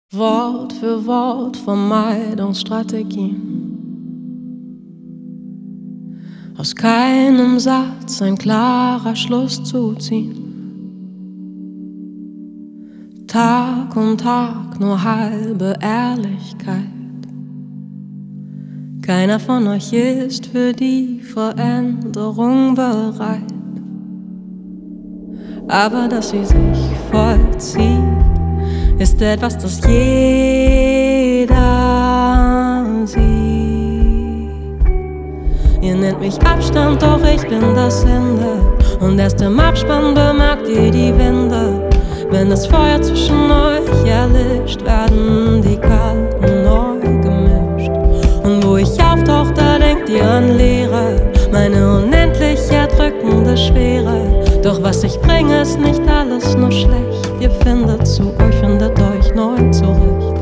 Wort für Wort Vermeidungsstrategien. Aus keinem Satz ein klarer Schluss zu ziehen. Tag um Tag nur halbe Ehrlichkeit. Keiner von euch ist für die Veränderung bereit. Aber dass sie sich vollzieht, ist etwas, das jeder sieht. Ihr nennt mich Abstand, doch ich bin das Ende. Und erst im Abspann bemerkt ihr die Wände. Wenn das Feuer zwischen euch erlischt, werden die Karten neu gemischt. Und wo ich auftauche, da denkt ihr an Leere, meine unendlich erdrückende Schwere. Doch was ich bringe, ist nicht alles nur schlecht. Ihr findet euch neu zurecht.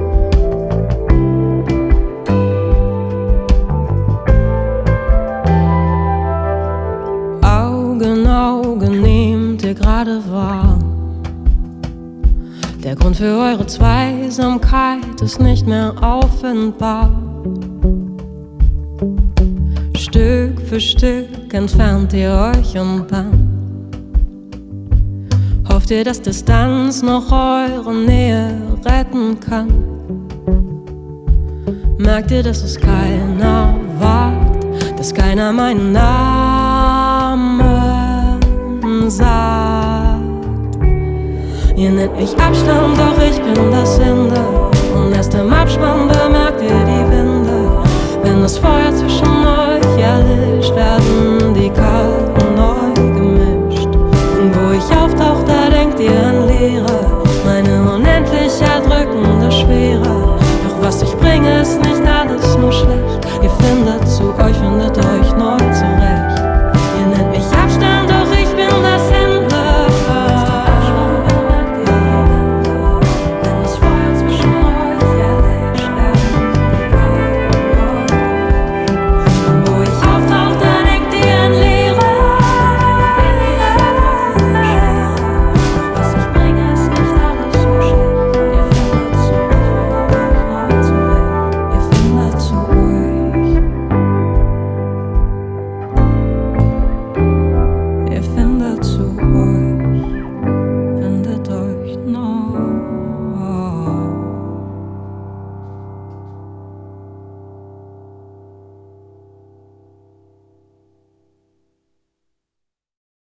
Auge in Auge nehmt ihr gerade wahr. Der Grund für eure Zweisamkeit ist nicht mehr auffindbar. Stück für Stück entfernt ihr euch und dann hofft ihr, dass Distanz noch eure Nähe retten kann. Merkt ihr, dass es keiner wagt, dass keiner meinen Namen sagt. Ihr nennt mich Abstand, doch ich bin das Ende. Und erst im Abspann bemerkt ihr die Wände. Wenn das Feuer zwischen euch erlischt, werden die Karten neu gemischt. Und wo ich auftauche, da denkt ihr an Leere, meine unendlich erdrückende Schwere. Doch was ich bringe, ist nicht alles nur schlecht. Ihr findet